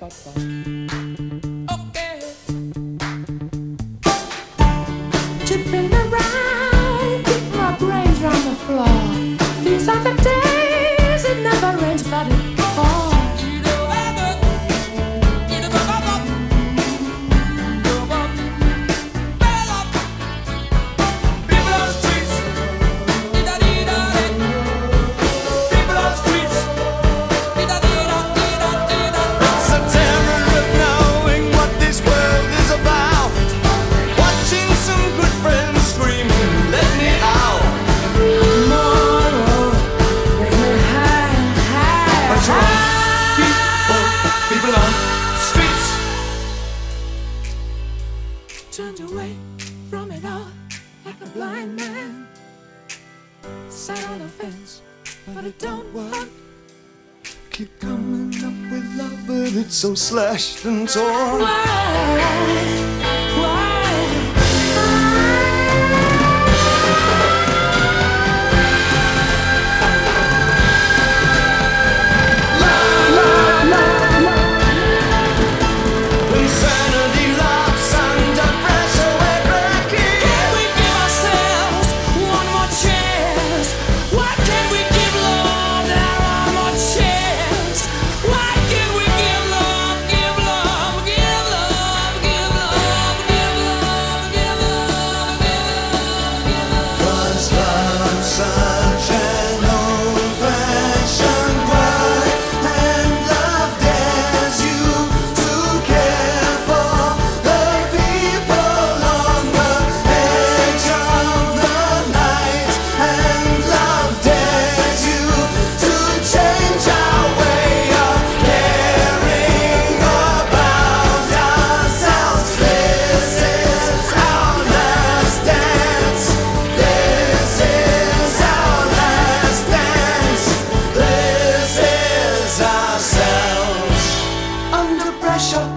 Okay. Tipping around, keep my brains round the floor. These are the days it never rains, but it falls. Turned away from it all like a blind man. Sat on the fence, but it don't work. Keep coming up with love, but it's so slashed and torn. Why? Under pressure.